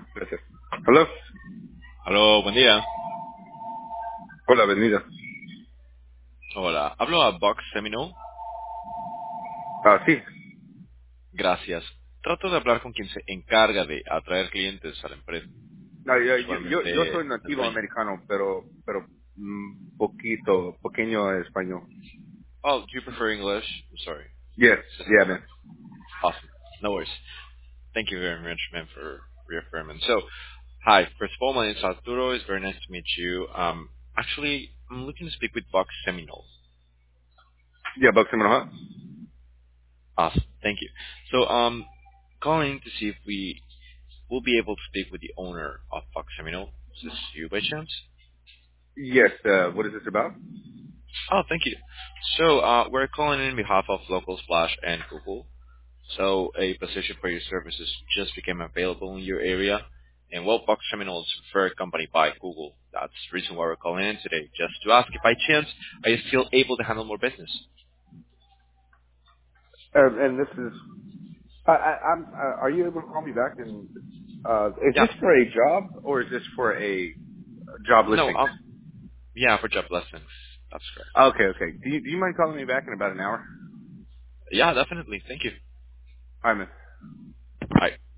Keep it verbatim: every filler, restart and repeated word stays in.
Gracias. Hola. Aló, buen día. Hola, bienvenida. Hola, hablo a Box Seminole. Ah, sí. Gracias. Trato de hablar con quien se encarga de atraer clientes a la empresa, No, yo, yo, yo yo usualmente soy el nativo dueño. americano, pero, pero mm, poquito, pequeño español. Oh, do you prefer English? I'm sorry. Yes, It's just yeah, uh, man. awesome. No worries. Thank you very much, man, for reaffirming. So, hi. First of all, my name is Arturo. It's very nice to meet you. Um, actually, I'm looking to speak with Box Seminole. Yeah, Bucks Huh? Awesome. Thank you. So, um, calling to see if we will be able to speak with the owner of Box Seminole. Is this you by chance? Yes, uh, what is this about? Oh, thank you. So, uh, we're calling in behalf of Local Splash and Google. So, a position for your services just became available in your area. And well, Box Terminal is a preferred company by Google. That's the reason why we're calling in today, just to ask if by chance, are you still able to handle more business? Um, and this is, I, I, I'm, uh, are you able to call me back? And uh, is Yeah. this for a job or is this for a job No, listing? um, yeah, for job listings. That's correct. Okay, okay. Do you, do you mind calling me back in about an hour? Yeah, definitely. Thank you. All right, man. Bye.